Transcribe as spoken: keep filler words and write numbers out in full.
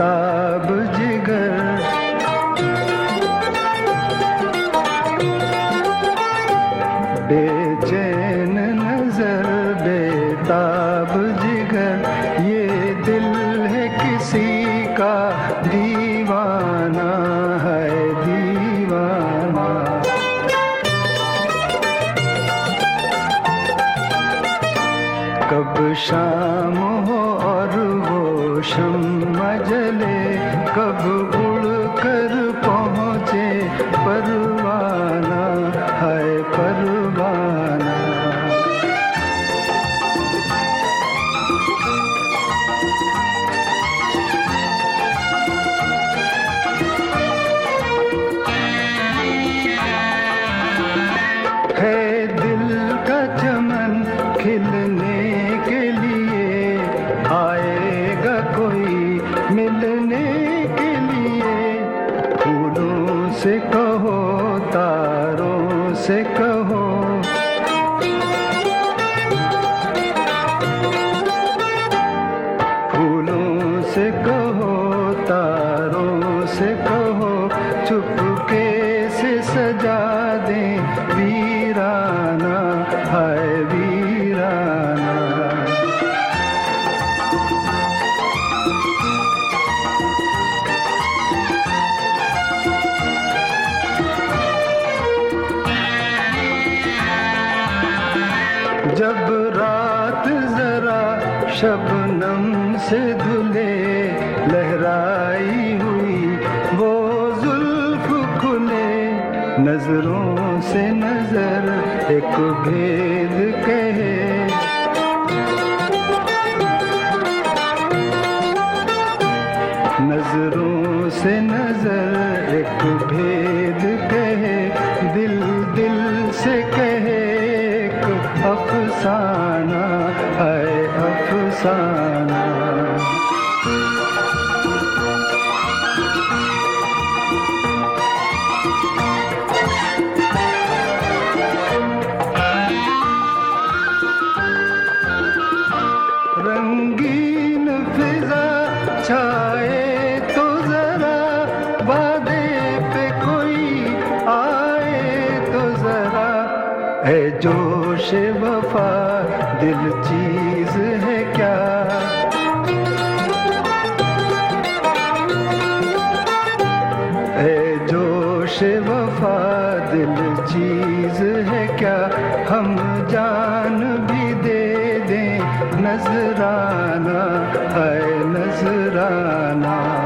बेताब जिगर, बेचैन नजर बेताब जिगर, ये दिल है किसी का दीवाना है दीवाना। कब शाम हो और वो शम्मा जले, कब उड़ कर पहुँचे परवाना है परवाना। है दिल का चमन खिलने के लिए, आएगा कोई मिलने के लिए। फूलों से कहो तारों से कहो, फूलों से कहो तारों से कहो, चुपके से सजा दे वीराना है वीराना। जब रात जरा शबनम से धुले, लहराई हुई वो जुल्फ खुले, नजरों से नजर एक भेद कहे। नजरों से नजर एक भेद कहे, दिल दिल से कहे एक अफसाना है अफसाना। रंगीन फिजा छाए तो जरा, वादे पे कोई आए तो जरा। है जोश वफा दिल चीज है क्या, है जोश वफा दिल चीज है क्या। हम जान भी दे दें नजराना है नजराना।